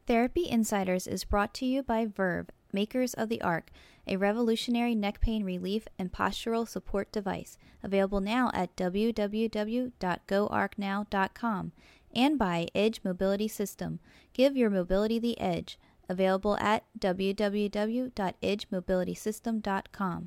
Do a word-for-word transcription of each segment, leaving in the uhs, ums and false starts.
Therapy Insiders is brought to you by Verve, makers of the Arc, a revolutionary neck pain relief and postural support device, available now at w w w dot go arc now dot com, and by Edge Mobility System. Give your mobility the edge, available at w w w dot edge mobility system dot com.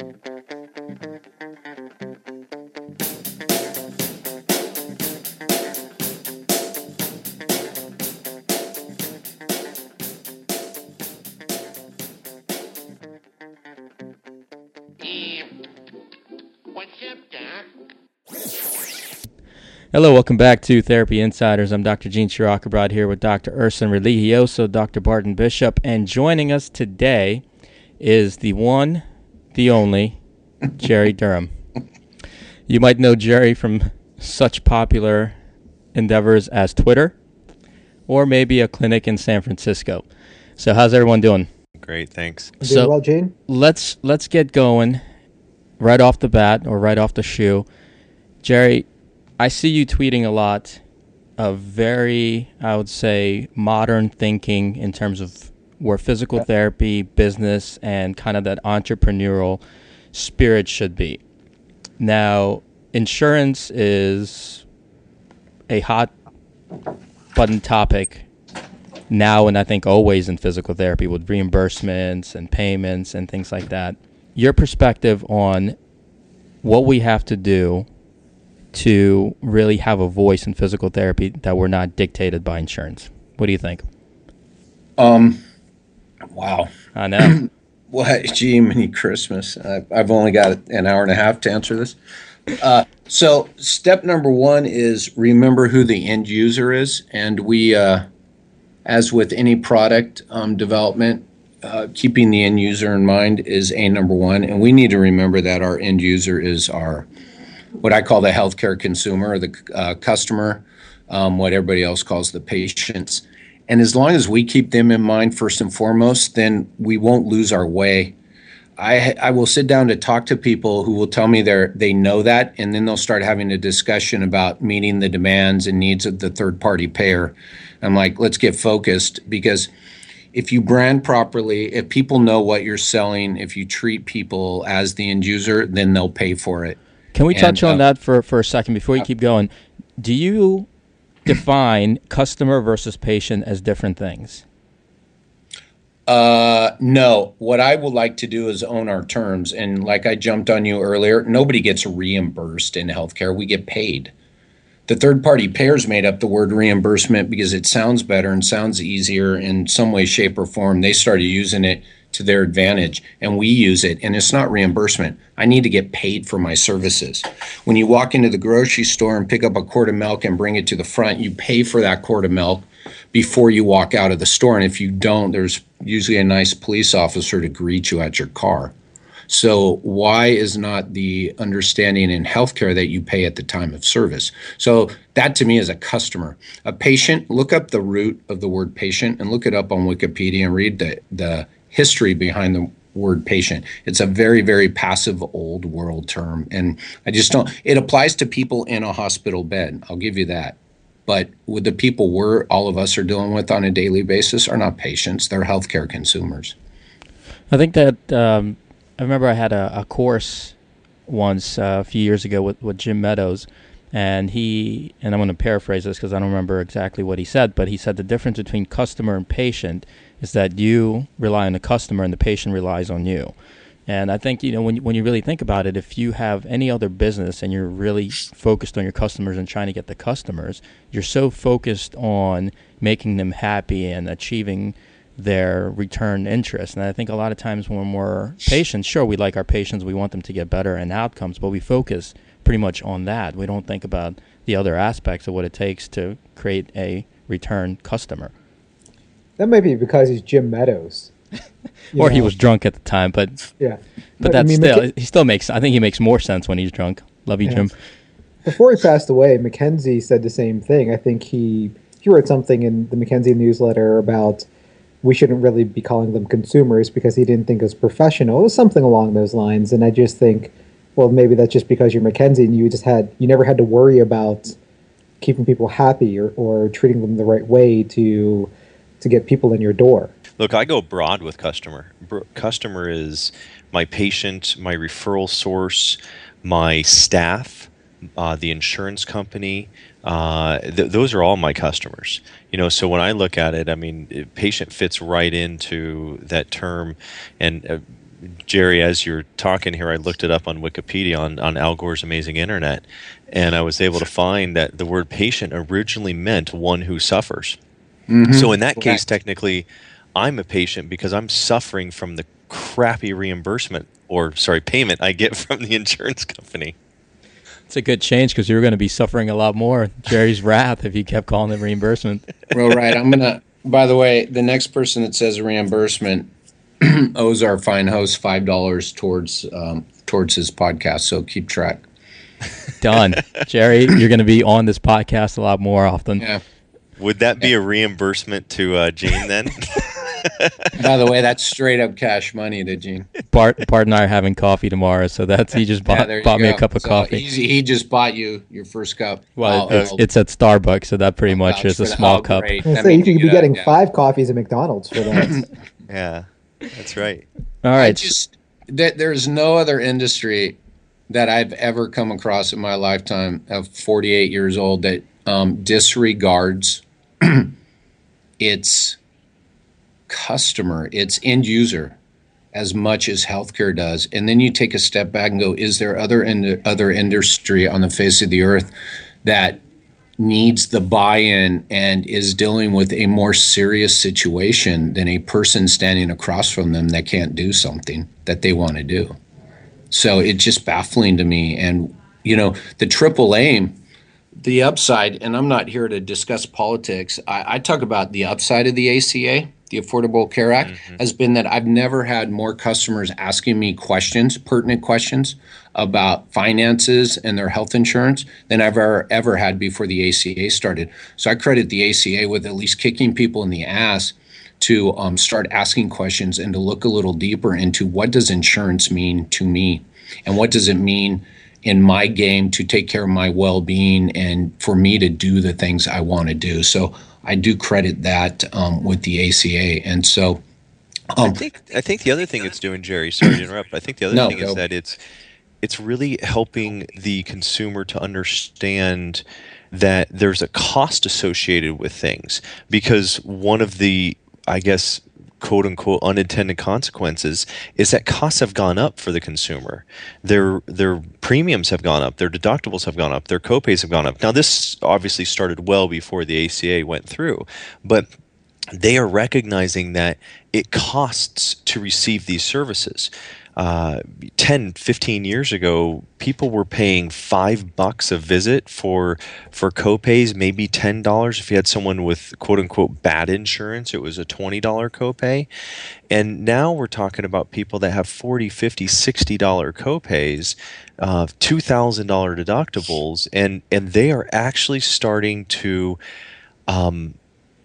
Hello, welcome back to Therapy Insiders. I'm Doctor Gene Shirokabrad here with Doctor Urson Religioso, Doctor Barton Bishop, and joining us today is the one, the only, Jerry Durham. You might know Jerry from such popular endeavors as Twitter, or maybe a clinic in San Francisco. So how's everyone doing? Great, thanks. Doing So well, Gene? let's let's get going right off the bat or right off the shoe. Jerry, I see you tweeting a lot of very, I would say, modern thinking in terms of where physical yeah. therapy, business, and kind of that entrepreneurial spirit should be. Now, insurance is a hot button topic now, and I think always in physical therapy with reimbursements and payments and things like that. Your perspective on what we have to do to really have a voice in physical therapy that we're not dictated by insurance. What do you think? Um, wow. I know. What, gee, mini Christmas. I've, I've only got an hour and a half to answer this. Uh, so step number one is remember who the end user is. And we, uh, as with any product um, development, uh, keeping the end user in mind is a number one. And we need to remember that our end user is our what I call the healthcare consumer or the uh, customer, um, what everybody else calls the patients. And as long as we keep them in mind first and foremost, then we won't lose our way. I I will sit down to talk to people who will tell me they they know that, and then they'll start having a discussion about meeting the demands and needs of the third-party payer. I'm like, let's get focused, because if you brand properly, if people know what you're selling, if you treat people as the end user, then they'll pay for it. Can we touch and, on uh, that for, for a second before you keep going? Do you define customer versus patient as different things? Uh, no. What I would like to do is own our terms. And like I jumped on you earlier, nobody gets reimbursed in healthcare. We get paid. The third-party payers made up the word reimbursement because it sounds better and sounds easier in some way, shape, or form. They started using it to their advantage, and we use it, and it's not reimbursement. I need to get paid for my services. When you walk into the grocery store and pick up a quart of milk and bring it to the front, you pay for that quart of milk before you walk out of the store, and if you don't, there's usually a nice police officer to greet you at your car. So why is not the understanding in healthcare that you pay at the time of service? So that to me is a customer. A patient, look up the root of the word patient and look it up on Wikipedia and read the the history behind the word patient. It's a very, very passive old world term. And I just don't, it applies to people in a hospital bed. I'll give you that. But with the people we're, all of us are dealing with on a daily basis are not patients. They're healthcare consumers. I think that, um, I remember I had a, a course once uh, a few years ago with, with Jim Meadows. And he, and I'm going to paraphrase this because I don't remember exactly what he said, but he said the difference between customer and patient is that you rely on the customer and the patient relies on you. And I think, you know, when, when you really think about it, if you have any other business and you're really focused on your customers and trying to get the customers, you're so focused on making them happy and achieving their return interest. And I think a lot of times when we're patients, sure, we like our patients, we want them to get better and outcomes, but we focus pretty much on that. We don't think about the other aspects of what it takes to create a return customer. That might be because he's Jim Meadows. Or know? he was drunk at the time, but yeah. But that's I mean, still, McK- he still makes, I think he makes more sense when he's drunk. Love you, yeah. Jim. Before he passed away, Mackenzie said the same thing. I think he, he wrote something in the Mackenzie newsletter about we shouldn't really be calling them consumers because he didn't think it was professional. It was something along those lines. And I just think, well, maybe that's just because you're Mackenzie and you just had, you never had to worry about keeping people happy or, or treating them the right way to to get people in your door. Look, I go broad with customer. Br- customer is my patient, my referral source, my staff, uh, the insurance company. Uh, th- those are all my customers. You know, so when I look at it, I mean, it, patient fits right into that term. And uh, Jerry, as you're talking here, I looked it up on Wikipedia on, on Al Gore's Amazing Internet, and I was able to find that the word patient originally meant one who suffers. Mm-hmm. So in that Correct. Case, technically, I'm a patient because I'm suffering from the crappy reimbursement or, sorry, payment I get from the insurance company. It's a good change because you're going to be suffering a lot more. Jerry's wrath if you kept calling it reimbursement. Well, right. I'm going to, by the way, the next person that says reimbursement owes our fine host five dollars towards um, towards his podcast, so keep track. Done. Jerry, you're going to be on this podcast a lot more often. Yeah. Would that be a reimbursement to uh, Gene then? By the way, that's straight up cash money to Gene. Bart, Bart and I are having coffee tomorrow, so that's he just bought, yeah, bought me a cup of so coffee. He just bought you your first cup. Well, oh, it's, oh. it's at Starbucks, so that pretty much is a small oh, cup. I say you could be getting yeah. five coffees at McDonald's for that. Yeah, that's right. All right. I just th- there's no other industry that I've ever come across in my lifetime of forty-eight years old that um, disregards its customer, its end user, as much as healthcare does. And then you take a step back and go, is there other in- other industry on the face of the earth that needs the buy-in and is dealing with a more serious situation than a person standing across from them that can't do something that they want to do? So it's just baffling to me. And, you know, the triple aim, the upside, and I'm not here to discuss politics. I, I talk about the upside of the A C A, the Affordable Care Act, mm-hmm. has been that I've never had more customers asking me questions, pertinent questions about finances and their health insurance than I've ever, ever had before the A C A started. So I credit the A C A with at least kicking people in the ass to um, start asking questions and to look a little deeper into what does insurance mean to me and what does it mean in my game to take care of my well-being and for me to do the things I want to do. So I do credit that um, with the A C A. And so um, I think I think the other thing it's doing, Jerry, sorry to interrupt, I think the other no, thing no. is that it's it's really helping the consumer to understand that there's a cost associated with things, because one of the, I guess, quote unquote unintended consequences is that costs have gone up for the consumer. Their their premiums have gone up, their deductibles have gone up, their copays have gone up. Now this obviously started well before the A C A went through, but they are recognizing that it costs to receive these services. Uh, ten, fifteen years ago, people were paying five bucks a visit for for copays, maybe ten dollars. If you had someone with quote unquote bad insurance, it was a twenty dollar copay. And now we're talking about people that have forty, fifty, sixty dollar copays, uh, two thousand dollar deductibles, and and they are actually starting to um,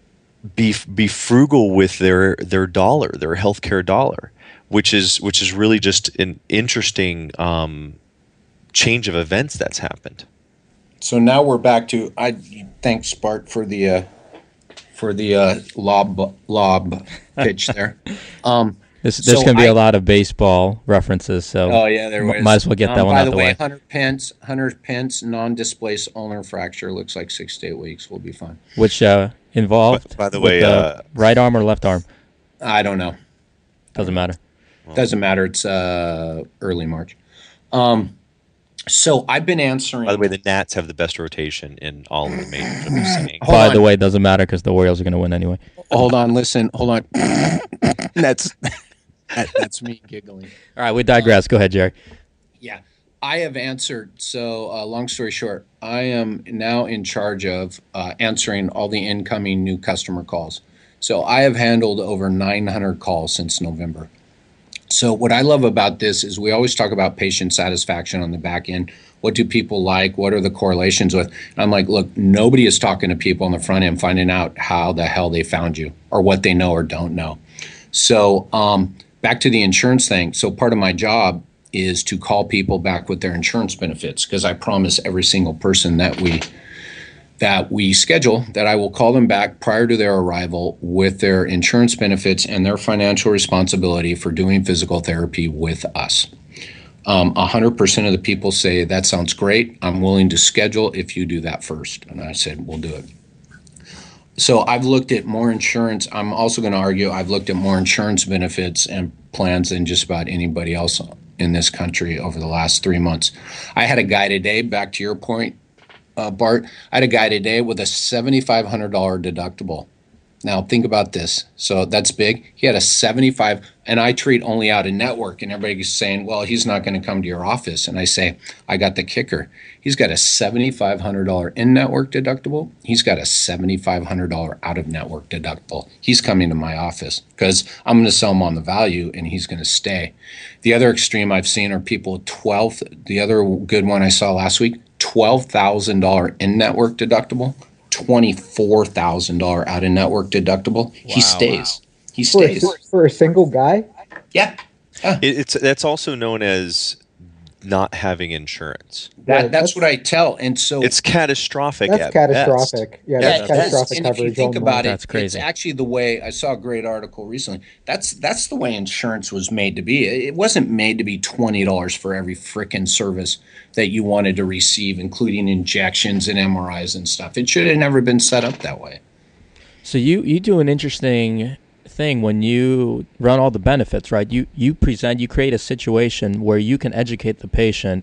be be frugal with their their dollar, their healthcare dollar. Which is which is really just an interesting um, change of events that's happened. So now we're back to I thanks Bart for the uh, for the uh, lob lob pitch there. Um, There's, there's so going to be I, a lot of baseball references, so oh yeah, there was. Might as well get that um, one out the way. By the way, Hunter Pence, Hunter Pence non-displaced ulnar fracture looks like six to eight weeks. We'll be fine. Which uh, involved? By, by the way, the uh, right arm or left arm? I don't know. Doesn't matter. Doesn't matter. It's uh, early March. Um, so I've been answering. By the way, the Nats have the best rotation in all of the majors. I'm just saying. By on. the way, it doesn't matter because the Orioles are going to win anyway. Hold on, listen, hold on. that's that, that's me giggling. All right, we digress. Go ahead, Jerry. Yeah, I have answered. So, uh, long story short, I am now in charge of uh, answering all the incoming new customer calls. So I have handled over nine hundred calls since November. So what I love about this is we always talk about patient satisfaction on the back end. What do people like? What are the correlations with? And I'm like, look, nobody is talking to people on the front end, finding out how the hell they found you or what they know or don't know. So um, back to the insurance thing. So part of my job is to call people back with their insurance benefits, because I promise every single person that we that we schedule, that I will call them back prior to their arrival with their insurance benefits and their financial responsibility for doing physical therapy with us. Um, one hundred percent of the people say, that sounds great. I'm willing to schedule if you do that first. And I said, we'll do it. So I've looked at more insurance. I'm also going to argue I've looked at more insurance benefits and plans than just about anybody else in this country over the last three months. I had a guy today, back to your point, uh, Bart, I had a guy today with a seventy-five hundred dollars deductible. Now, think about this. So that's big. He had a seventy-five, and I treat only out of network, and everybody's saying, well, he's not going to come to your office. And I say, I got the kicker. He's got a seventy-five hundred dollars in-network deductible. He's got a seventy-five hundred dollars out-of-network deductible. He's coming to my office because I'm going to sell him on the value, and he's going to stay. The other extreme I've seen are people twelve. The other good one I saw last week, twelve thousand dollars in-network deductible. twenty-four thousand dollars out-of-network deductible. Wow, he stays. Wow. He stays. For a, for a single guy? Yeah. yeah. It, it's that's also known as not having insurance. That, Right, that's, that's- what I tell. And so It's catastrophic. That's at catastrophic. best. Yeah, Yeah, that's it is. catastrophic And if coverage. you think only. about it, That's crazy. it's actually the way I saw a great article recently. That's that's the way insurance was made to be. It wasn't made to be twenty dollars for every frickin' service that you wanted to receive, including injections and M R Is and stuff. It should have never been set up that way. So you, you do an interesting thing when you run all the benefits, right? You you present, you create a situation where you can educate the patient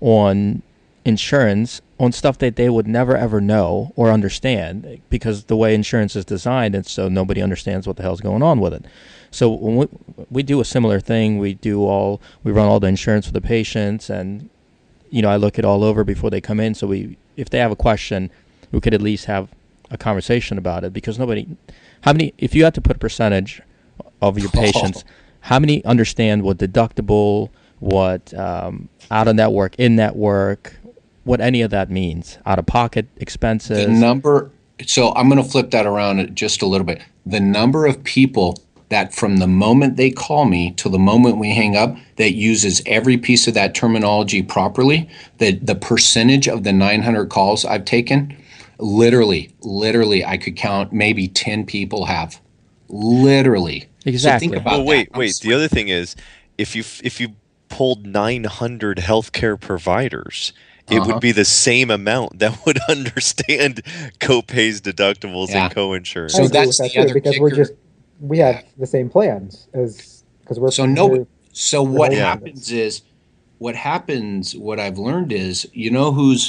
on insurance, on stuff that they would never ever know or understand, because the way insurance is designed, and so nobody understands what the hell's going on with it. So when we, we do a similar thing, we do all we run all the insurance for the patients, and you know I look it all over before they come in. So we, if they have a question, we could at least have a conversation about it, because nobody, how many, if you had to put a percentage of your patients, how many understand what deductible, what um, out of network, in network, what any of that means, out of pocket expenses? The number, so I'm going to flip that around just a little bit. The number of people that from the moment they call me till the moment we hang up that uses every piece of that terminology properly, the, the percentage of the nine hundred calls I've taken, literally, literally, I could count maybe ten people have. Literally. Exactly. So think about Well, wait, that. wait. The other thing is, if you if you pulled nine hundred healthcare providers, it Uh-huh. would be the same amount that would understand co-pays, deductibles, Yeah. and co-insurance. So I agree that's with that the other too, because we're kicker. just we have the same plans as because we're So no, we're- so what Yeah. happens is, what happens, what I've learned is, you know who's,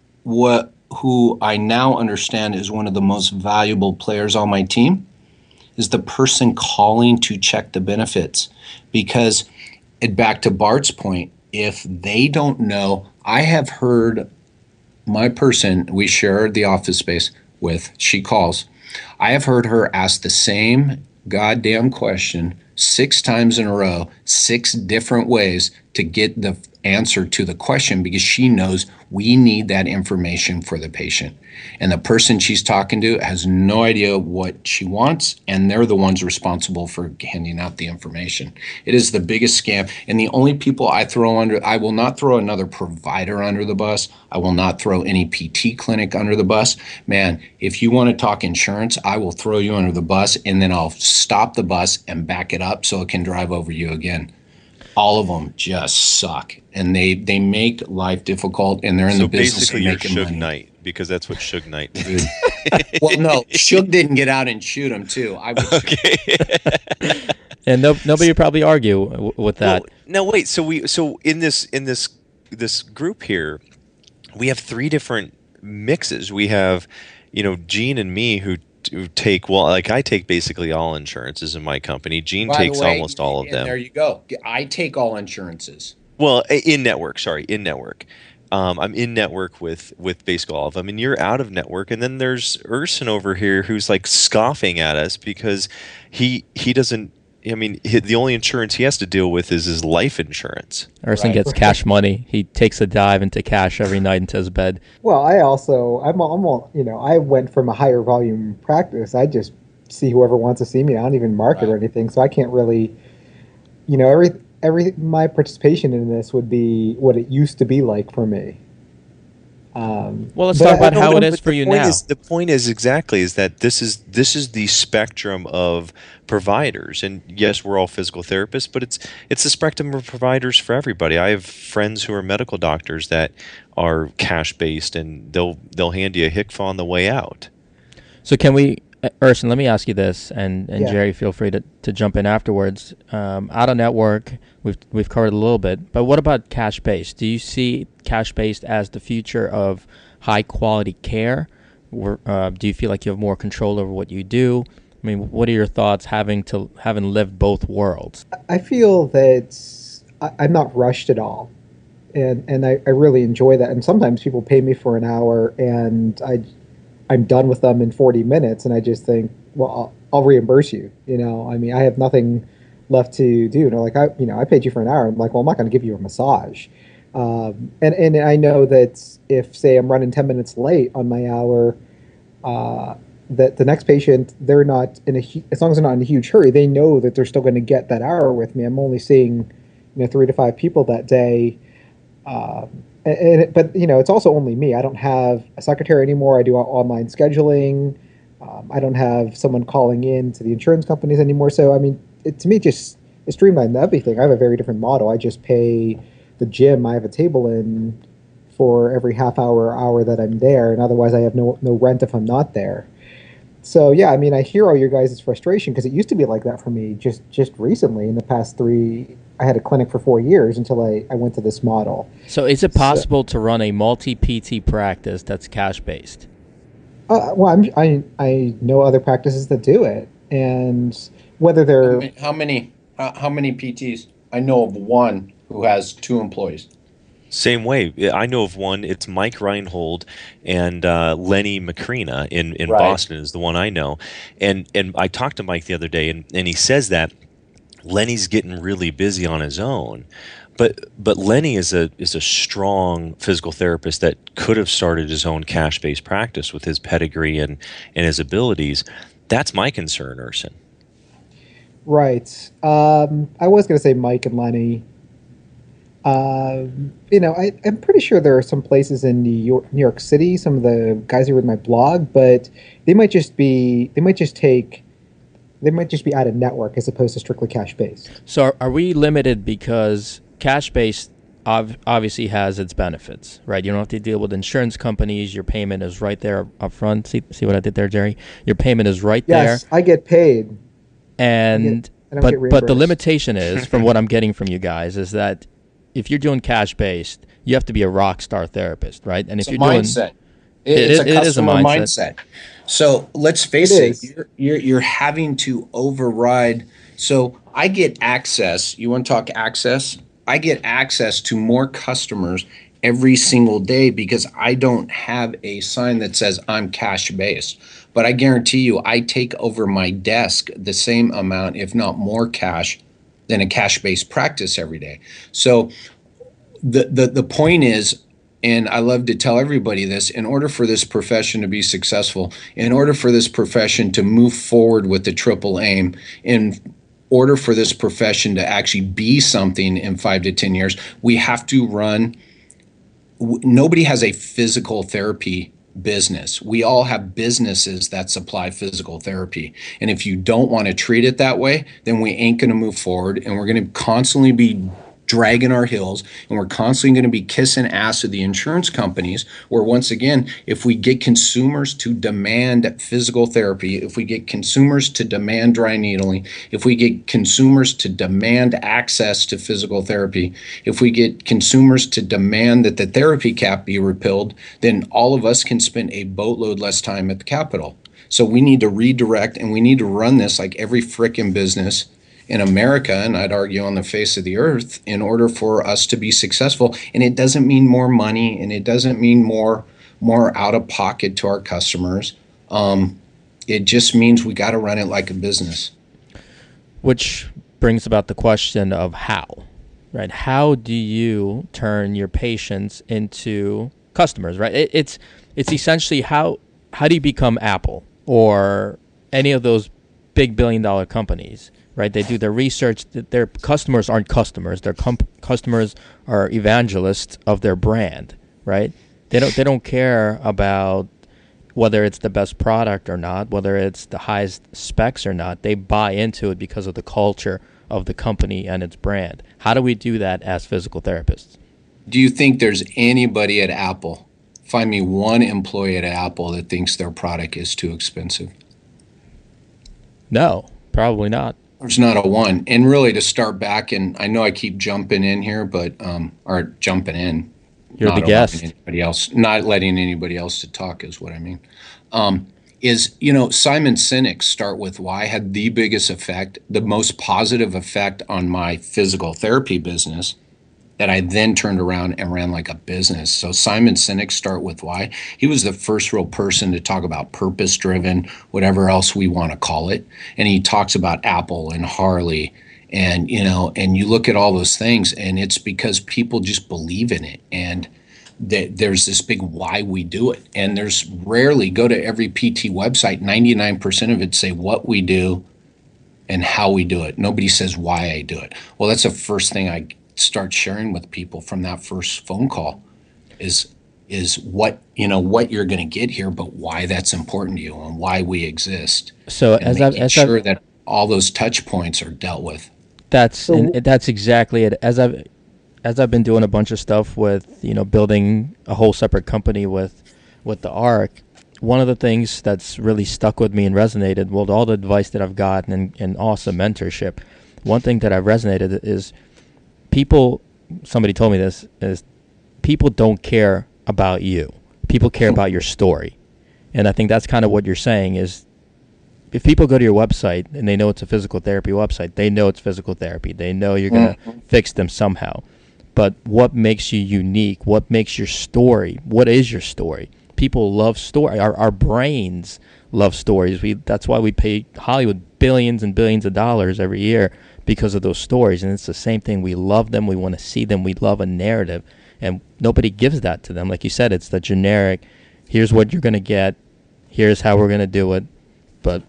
what, who I now understand is one of the most valuable players on my team is the person calling to check the benefits. Because, and back to Bart's point, if they don't know, I have heard my person we share the office space with, she calls, I have heard her ask the same goddamn question six times in a row, six different ways to get the answer to the question, because she knows we need that information for the patient. And the person she's talking to has no idea what she wants, and they're the ones responsible for handing out the information. It is the biggest scam. And the only people I throw under, I will not throw another provider under the bus. I will not throw any P T clinic under the bus. Man, if you want to talk insurance, I will throw you under the bus, and then I'll stop the bus and back it up so it can drive over you again. All of them just suck, and they, they make life difficult, and they're in So the business of basically, you're making Suge money. Knight, because that's what Suge Knight did. Dude. Well, no, Suge didn't get out and shoot him too. I would shoot him. And no, nobody would probably argue w- with that. Well, no, wait. So we so in this in this this group here, we have three different mixes. We have, you know, Gene and me who, who take well, like I take basically all insurances in my company. Gene By the takes way, almost all of and them. There you go. I take all insurances. Well, in network, sorry, in network. Um, I'm in network with with basically all of them, and you're out of network. And then there's Urson over here who's like scoffing at us because he he doesn't. I mean, he, the only insurance he has to deal with is his life insurance. Erson Right. gets cash money. He takes a dive into cash every night into his bed. well, I also I'm I'm all, you know I went from a higher volume practice. I just see whoever wants to see me. I don't even market or Right. anything, so I can't really, you know, every every my participation in this would be what it used to be like for me. Um, Well, let's but talk I- about No, how no, it is but for the you point now. Is, the point is exactly is that this is this is the spectrum of providers, and yes, we're all physical therapists, but it's it's the spectrum of providers for everybody. I have friends who are medical doctors that are cash based, and they'll they'll hand you a H I C F A on the way out. So can we, uh, Urson, let me ask you this, and, and Yeah. Jerry, feel free to, to jump in afterwards. Um, out of network, we've we've covered a little bit, but what about cash based? Do you see cash based as the future of high quality care? Or, uh, do you feel like you have more control over what you do? I mean, what are your thoughts having to having lived both worlds? I feel that I, I'm not rushed at all, and and I, I really enjoy that. And sometimes people pay me for an hour, and I I'm done with them in forty minutes, and I just think, well, I'll, I'll reimburse you. You know, I mean, I have nothing left to do. And they're like, I you know, I paid you for an hour. I'm like, well, I'm not going to give you a massage. Um, and and I know that if say I'm running ten minutes late on my hour. Uh, that the next patient, they're not in a hu- as long as they're not in a huge hurry, they know that they're still going to get that hour with me. I'm only seeing, you know, three to five people that day, um, and, and it, but you know, it's also only me. I don't have a secretary anymore. I do online scheduling. Um, I don't have someone calling in to the insurance companies anymore. So I mean, it, to me, just it streamlined everything. I have a very different model. I just pay the gym. I have a table in for every half hour or hour that I'm there, and otherwise I have no no rent if I'm not there. So yeah, I mean, I hear all your guys' frustration because it used to be like that for me just just recently. In the past three, I had a clinic for four years until I, I went to this model. So is it possible so, to run a multi-P T practice that's cash-based? Uh, well, I'm, I I know other practices that do it, and whether they're... How many, how many, uh, how many P Ts? I know of one who has two employees. Same way. I know of one. It's Mike Reinhold and uh, Lenny Macrina in, in Right. Boston is the one I know. And and I talked to Mike the other day, and, and he says that Lenny's getting really busy on his own. But but Lenny is a is a strong physical therapist that could have started his own cash-based practice with his pedigree and, and his abilities. That's my concern, Urson. Right. Um, I was going to say Mike and Lenny. Um, you know, I, I'm pretty sure there are some places in New York, New York City, some of the guys who read my blog, but they might just be, they might just take, they might just be out of network as opposed to strictly cash based. So are, are we limited because cash-based ov- obviously has its benefits, right? You don't have to deal with insurance companies. Your payment is right there up front. See, see what I did there, Jerry? Your payment is right Yes, there. I get paid. And I get, I don't but get but the reimbursed. limitation is, from what I'm getting from you guys, is that if you're doing cash-based, you have to be a rock star therapist, right? And if It's a you're doing mindset. It- It's it- a it is a customer mindset. mindset. So let's face It it, is. you're, you're you're having to override. So I get access. You want to talk access? I get access to more customers every single day because I don't have a sign that says I'm cash based. But I guarantee you, I take over my desk the same amount, if not more, cash than a cash based practice every day. So the the the point is, and I love to tell everybody this, in order for this profession to be successful, in order for this profession to move forward with the triple aim, in order for this profession to actually be something in five to ten years, we have to run. w- Nobody has a physical therapy business. We all have businesses that supply physical therapy. And if you don't want to treat it that way, then we ain't going to move forward, and we're going to constantly be dragging our heels, and we're constantly going to be kissing ass of the insurance companies, where once again, if we get consumers to demand physical therapy, if we get consumers to demand dry needling, if we get consumers to demand access to physical therapy, if we get consumers to demand that the therapy cap be repealed, then all of us can spend a boatload less time at the Capitol. So we need to redirect, and we need to run this like every frickin' business in America, and I'd argue on the face of the earth, in order for us to be successful. And it doesn't mean more money, and it doesn't mean more more out of pocket to our customers. Um, it just means we got to run it like a business. Which brings about the question of how, right? How do you turn your patients into customers, right? It, it's it's essentially how how do you become Apple or any of those big billion dollar companies, right? They do their research. Their customers aren't customers. Their com- customers are evangelists of their brand, right? They don't they don't care about whether it's the best product or not, whether it's the highest specs or not. They buy into it because of the culture of the company and its brand. How do we do that as physical therapists? Do you think there's anybody at Apple, find me one employee at Apple that thinks their product is too expensive? No, probably not. There's not a one. And really, to start back, and I know I keep jumping in here, but um, or jumping in. You're not the guest. Anybody else, not letting anybody else to talk is what I mean. Um, is, you know, Simon Sinek's Start With Why had the biggest effect, the most positive effect on my physical therapy business that I then turned around and ran like a business. So Simon Sinek's Start With Why, he was the first real person to talk about purpose-driven, whatever else we want to call it. And he talks about Apple and Harley and, you know, and you look at all those things and it's because people just believe in it. And th- there's this big why we do it. And there's rarely, go to every P T website, ninety-nine percent of it say what we do and how we do it. Nobody says why I do it. Well, that's the first thing I start sharing with people from that first phone call is is what you know what you're going to get here, but why that's important to you and why we exist. So and as making I've as sure I've, that all those touch points are dealt with. That's So- and that's exactly it. As I've as I've been doing a bunch of stuff with you know building a whole separate company with with the Arc. One of the things that's really stuck with me and resonated, well, all the advice that I've gotten and, and awesome mentorship. One thing that I've resonated is people. Somebody told me this is people don't care about you. People care about your story, and I think that's kind of what you're saying is. If people go to your website and they know it's a physical therapy website, they know it's physical therapy. They know you're going to Mm-hmm. fix them somehow. But what makes you unique? What makes your story? What is your story? People love story. Our our brains love stories. We that's why we pay Hollywood billions and billions of dollars every year because of those stories. And it's the same thing. We love them. We want to see them. We love a narrative. And nobody gives that to them. Like you said, it's the generic, here's what you're going to get. Here's how we're going to do it. But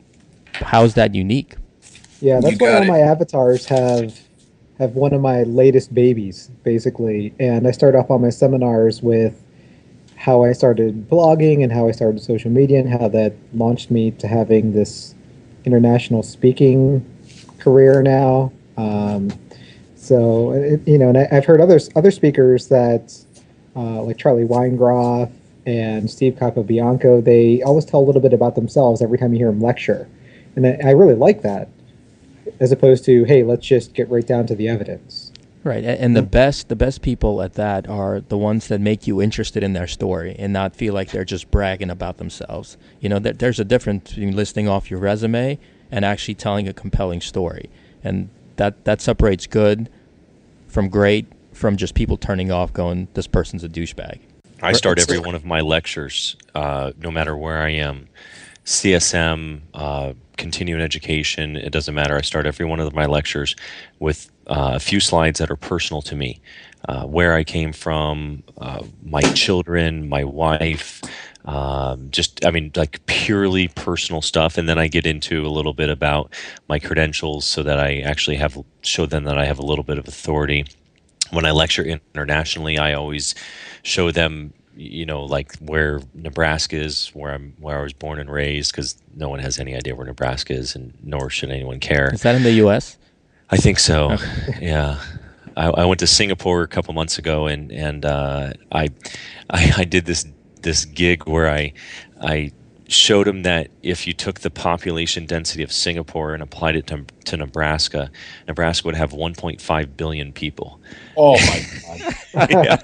how's that unique? Yeah, that's You why got all it. my avatars have have one of my latest babies, basically. And I start off all my seminars with how I started blogging and how I started social media and how that launched me to having this international speaking career now. Um, so, it, you know, and I, I've heard others other speakers that, uh, like Charlie Weingroff and Steve Capobianco, they always tell a little bit about themselves every time you hear them lecture. And I, I really like that, as opposed to, hey, let's just get right down to the evidence. Right, a- and the best the best people at that are the ones that make you interested in their story and not feel like they're just bragging about themselves. You know, there, there's a difference between listing off your resume and actually telling a compelling story, and that that separates good from great from just people turning off, going, "This person's a douchebag." I start every one of my lectures, uh, no matter where I am, C S M, uh, continuing education, it doesn't matter. I start every one of my lectures with uh, a few slides that are personal to me, uh, where I came from, uh, my children, my wife, um, just, I mean, like purely personal stuff. And then I get into a little bit about my credentials so that I actually have, show them that I have a little bit of authority. When I lecture internationally, I always show them, you know, like where Nebraska is, where I'm, where I was born and raised, because no one has any idea where Nebraska is, and nor should anyone care. Is that in the U S? I think so. Yeah, I, I went to Singapore a couple months ago, and and uh, I, I I did this this gig where I I showed them that if you took the population density of Singapore and applied it to, to Nebraska, Nebraska would have one point five billion people. Oh my God. Yeah.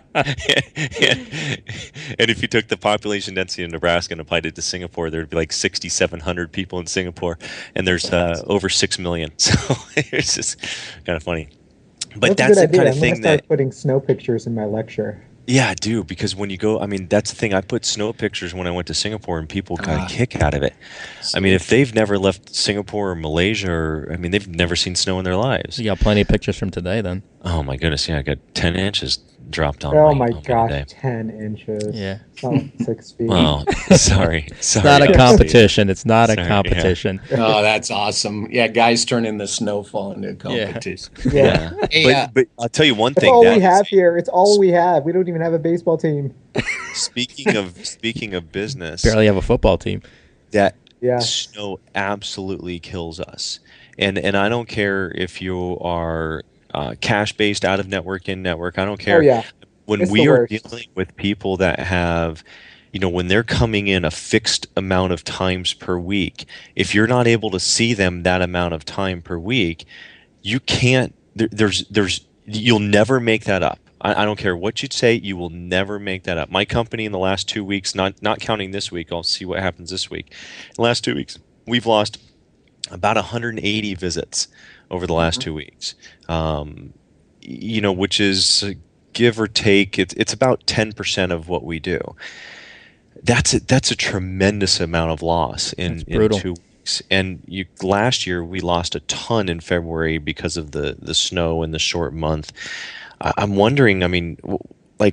And if you took the population density of Nebraska and applied it to Singapore, there would be like sixty-seven hundred people in Singapore, and there's uh, over six million. So it's just kind of funny. But That's, that's, a the good idea. kind of I'm thing gonna start that, putting snow pictures in my lecture. yeah, I do, because when you go, I mean, that's the thing. I put snow pictures when I went to Singapore, and people got Ah. a kick out of it. I mean, if they've never left Singapore or Malaysia, or I mean, they've never seen snow in their lives. You got plenty of pictures from today, then. Oh my goodness, yeah, I got ten inches dropped on Oh my, my on me gosh, today. ten inches. Yeah. It's not like six feet. Well, sorry, It's sorry. not a obviously. competition. It's not a Sorry, yeah. competition. Oh, that's awesome. Yeah, guys turning the snowfall into a competition. Yeah. Yeah, Hey, but, uh, but I'll tell you one That's thing. all that we have here. It's all we have. We don't even even have a baseball team. Speaking of speaking of business, Barely have a football team. that Yeah. snow absolutely kills us. And and I don't care if you are uh, cash based, out of network, in network. I don't care. Oh yeah. When It's we the are worst. dealing with people that have, you know, when they're coming in a fixed amount of times per week, if you're not able to see them that amount of time per week, you can't. There, there's there's you'll never make that up. I, I don't care what you'd say, you will never make that up. My company in the last two weeks, not not counting this week, I'll see what happens this week. In the last two weeks, we've lost about one hundred eighty visits over the last two weeks. Um, you know, which is uh, give or take, it's it's about ten percent of what we do. That's a, that's a tremendous amount of loss in, That's in brutal. two weeks. And you, last year we lost a ton in February because of the, the snow and the short month. I, I'm wondering, I mean, w- like,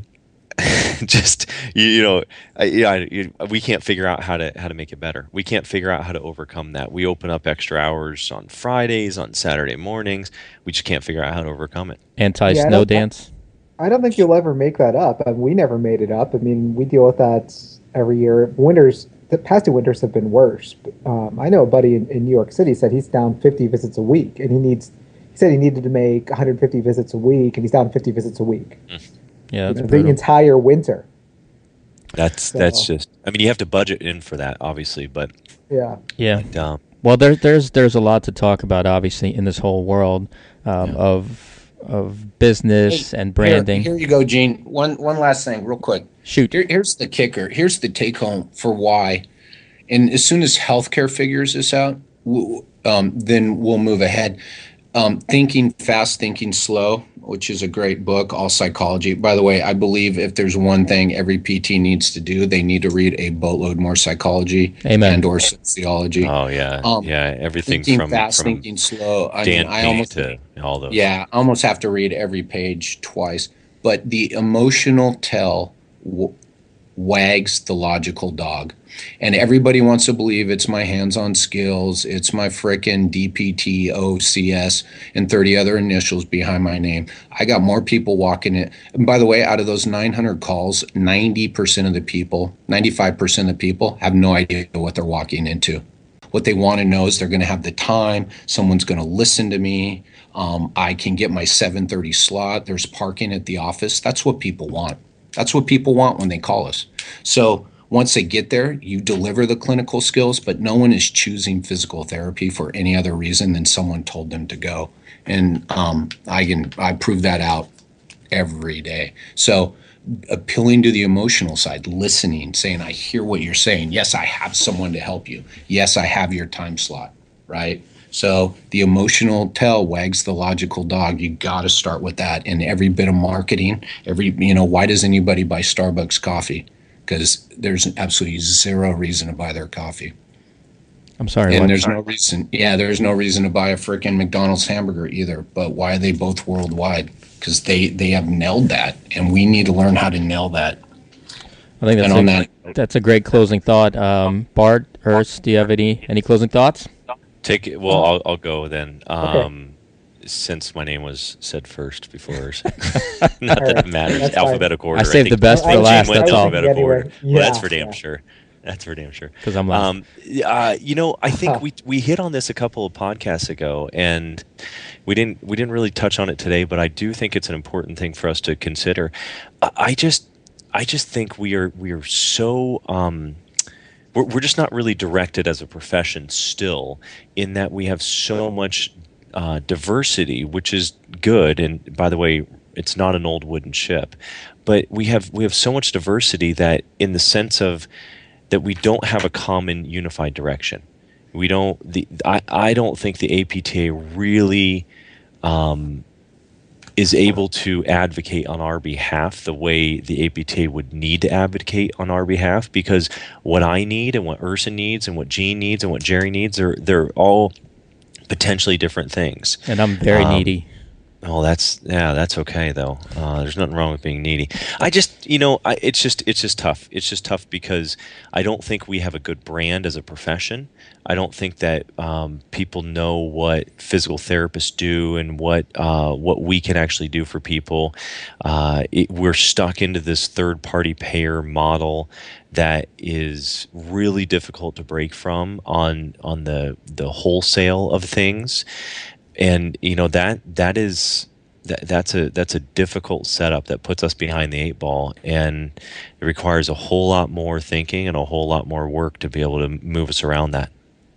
just you, you know, I, yeah, I, you, we can't figure out how to how to make it better. We can't figure out how to overcome that. We open up extra hours on Fridays, on Saturday mornings. We just can't figure out how to overcome it. Anti-snow Yeah, I don't- dance. I don't think you'll ever make that up. I mean, we never made it up. I mean, we deal with that every year. Winters, the past two winters have been worse. Um, I know a buddy in, in New York City said he's down fifty visits a week, and he needs. He said he needed to make one hundred fifty visits a week, and he's down fifty visits a week. Yeah, that's the brutal. entire winter. That's So- that's just. I mean, you have to budget in for that, obviously, but Yeah. Yeah. um, Well, there, there's there's a lot to talk about, obviously, in this whole world um, Yeah. of of business Hey, and branding. Here, here you go, Gene. One one last thing, real quick. Shoot. Here, here's the kicker. Here's the take home for why. And as soon as healthcare figures this out, w- um, then we'll move ahead. Um, Thinking Fast, Thinking Slow, which is a great book, all psychology. By the way, I believe if there's one thing every P T needs to do, they need to read a boatload more psychology Amen. and or sociology. oh yeah, Um, yeah, everything Thinking from Fast, from Thinking Slow. I Dan mean, I Payne almost to all those. Yeah, I almost have to read every page twice. But the emotional tell w- wags the logical dog. And everybody wants to believe it's my hands-on skills, it's my frickin' D P T, O C S, and thirty other initials behind my name. I got more people walking it. And by the way, out of those nine hundred calls, ninety percent of the people, ninety-five percent of the people have no idea what they're walking into. What they want to know is they're going to have the time. Someone's going to listen to me. Um, I can get my seven thirty slot. There's parking at the office. That's what people want. That's what people want when they call us. So once they get there, you deliver the clinical skills, but no one is choosing physical therapy for any other reason than someone told them to go. And um, I can I prove that out every day. So appealing to the emotional side, listening, saying, I hear what you're saying. Yes, I have someone to help you. Yes, I have your time slot, right? So the emotional tell wags the logical dog. You got to start with that in every bit of marketing. Every, you know, why does anybody buy Starbucks coffee? Because there's absolutely zero reason to buy their coffee. I'm sorry. And what? there's no reason, yeah, there's no reason to buy a freaking McDonald's hamburger either. But why are they both worldwide? Because they, they have nailed that, and we need to learn how to nail that. I think that's and on a, that- that's a great closing thought. Um, Bart, Urs, do you have any any closing thoughts? Take it. Well, I'll I'll go then. Um, Since my name was said first before, not that it matters. That's fine. Alphabetical order. I saved think the best for Gene last, went that's all. alphabetical Anyway, order. Well, that's yeah, for damn yeah. sure. That's for damn sure. 'Cause I'm last. Um, uh, you know, I think Huh. we we hit on this a couple of podcasts ago, and we didn't we didn't really touch on it today. But I do think it's an important thing for us to consider. I, I just I just think we are we are so. Um, we're, we're just not really directed as a profession still, in that we have so much uh, diversity, which is good. And by the way, it's not an old wooden ship, but we have we have so much diversity that, in the sense of that, we don't have a common unified direction. We don't. The I, I don't think the A P T A really um, is able to advocate on our behalf the way the A P T A would need to advocate on our behalf, because what I need and what Ursa needs and what Gene needs and what Jerry needs are they're all potentially different things. And I'm very Um, needy. Oh, that's yeah, that's okay though. Uh, there's nothing wrong with being needy. I just, you know, I, it's just it's just tough. It's just tough because I don't think we have a good brand as a profession. I don't think that um, people know what physical therapists do and what uh, what we can actually do for people. Uh, it, we're stuck into this third party payer model that is really difficult to break from on on the the wholesale of things. And you know that that is that, that's a that's a difficult setup that puts us behind the eight ball, and it requires a whole lot more thinking and a whole lot more work to be able to move us around that.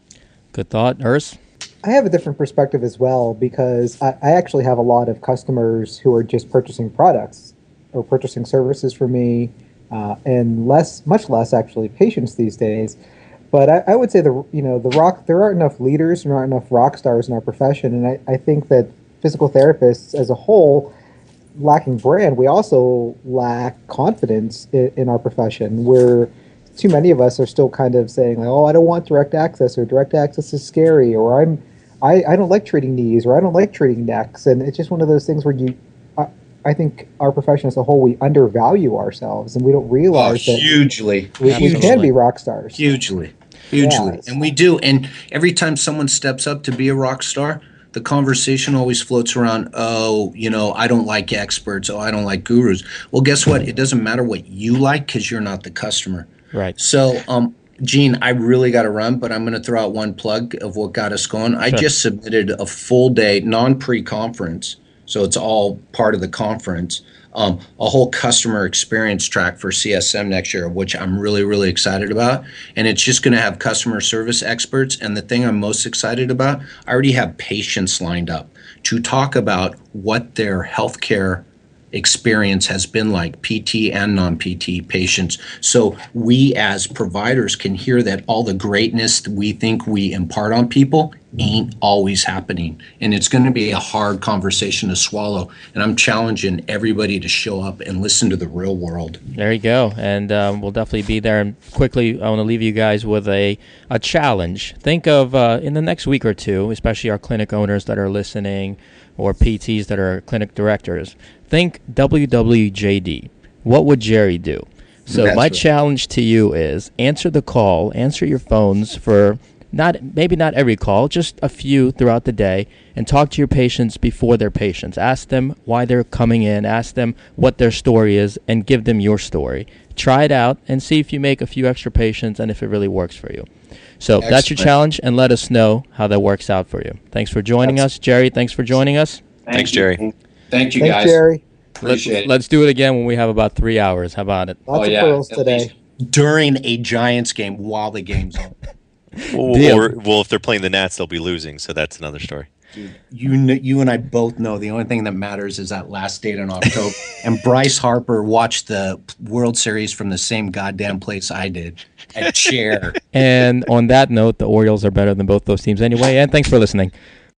Good thought, Urs? I have a different perspective as well, because I, I actually have a lot of customers who are just purchasing products or purchasing services from me, uh, and less, much less actually patients these days. But I, I would say the you know the rock there aren't enough leaders, there aren't enough rock stars in our profession, and I, I think that physical therapists as a whole, lacking brand, we also lack confidence in, in our profession. Where too many of us are still kind of saying like, oh, I don't want direct access, or direct access is scary, or I'm I, I don't like treating knees, or I don't like treating necks, and it's just one of those things where you. I, I think our profession as a whole, we undervalue ourselves, and we don't realize oh, that hugely, we, hugely. we can be rock stars. Hugely. Hugely. Yes. And we do. And every time someone steps up to be a rock star, the conversation always floats around, oh, you know, I don't like experts. Oh, I don't like gurus. Well, guess what? It doesn't matter what you like because you're not the customer. Right. So, um, Gene, I really got to run, but I'm going to throw out one plug of what got us going. I Sure. just submitted a full day, non-pre-conference, so it's all part of the conference, Um, a whole customer experience track for C S M next year, which I'm really, really excited about. And it's just going to have customer service experts. And the thing I'm most excited about, I already have patients lined up to talk about what their healthcare experience has been like, P T and non-P T patients. So we as providers can hear that all the greatness we think we impart on people ain't always happening. And it's going to be a hard conversation to swallow. And I'm challenging everybody to show up and listen to the real world. There you go. And um, we'll definitely be there. And quickly, I want to leave you guys with a, a challenge. Think of uh, in the next week or two, especially our clinic owners that are listening, or P Ts that are clinic directors, think W W J D. What would Jerry do? So That's my right. challenge to you is answer the call, answer your phones for not maybe not every call, just a few throughout the day, and talk to your patients before they're patients. Ask them why they're coming in, ask them what their story is, and give them your story. Try it out and see if you make a few extra patients and if it really works for you. So Excellent. that's your challenge, and let us know how that works out for you. Thanks for joining That's- us. Jerry, thanks for joining us. Thank Thanks, you. Jerry. Thank you, Thanks, guys. Jerry. Let's, Appreciate it. let's do it again when we have about three hours. How about it? Lots Oh, of yeah. pearls At today. least during a Giants game while the game's on. Well, Deal. or, well, if they're playing the Nats, they'll be losing, so that's another story. Dude, you kn- you and I both know the only thing that matters is that last date in October. And Bryce Harper watched the World Series from the same goddamn place I did, at Chair. And on that note, the Orioles are better than both those teams anyway. And thanks for listening.